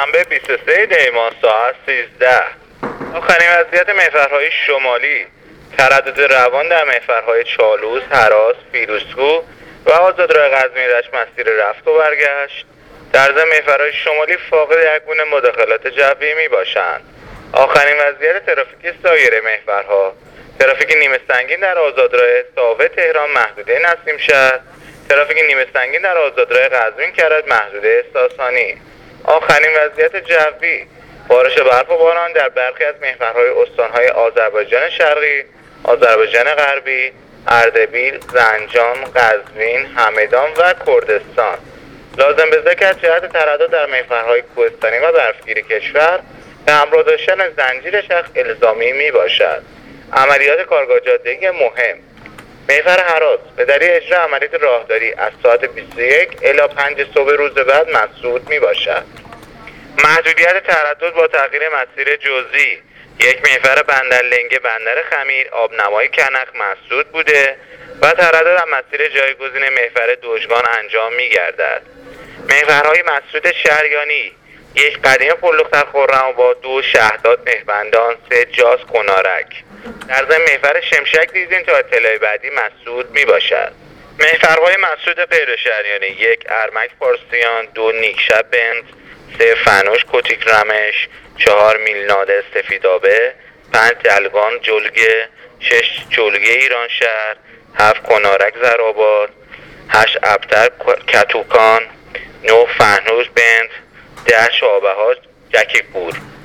شنبه 23 دی‌ماه ساعت 13. آخرین وضعیت محورهای شمالی: تردد روان در محورهای چالوس، هراس، فیروزکوه و آزادراه قزوین رشت مسیر رفت و برگشت. در ضمن محورهای شمالی فاقد یکگونه مداخلات جوی می باشند. آخرین وضعیت ترافیکی سایر محورها: ترافیک نیمه سنگین در آزادراه ساوه تهران محدوده نسیم شهر، ترافیک نیمه سنگین در آزادراه قزوین کرج محدوده ساسانی. آخرین وضعیت جوی: بارش برف و باران در برخی از محورهای استانهای آذربایجان شرقی، آذربایجان غربی، اردبیل، زنجان، قزوین، همدان و کردستان. لازم به ذکر جهت تردد در محورهای کوهستانی و برفگیر کشور به همراه داشتن زنجیر شخص الزامی می باشد. عملیات کارگاه جاده‌ای مهم: محور هراس به دلیل اجرا عملیات راهداری از ساعت 21 الی 5 صبح روز بعد مسدود می باشد. محدودیت تردد با تغییر مسیر جزئی: یک محور بندرلنگه بندر خمیر آبنمای کنق مسدود بوده و تردد از مسیر جایگزین محور دوژگان انجام می گردد. محورهای مسدود شهریانی: یک قدیم پلختر خرم‌آباد، 2 شهداد مهربندان، 3 جاز کنارک. در ضمن محور شمشک دیزین تا اطلاع بعدی مسدود می باشد. محورهای مسدود غیر شهریانی: 1 ارمک پارسیان، 2 نیکشب بنز، 3 فنوش کتیک رمش، 4 میلناده سفیدابه، 5 دلگان جلگه، 6 جلگه ایران شهر، 7 کنارک زرآباد، 8 ابتر کتوکان، 9 فنوش بنز، 10 شعبه‌ها جکی پور.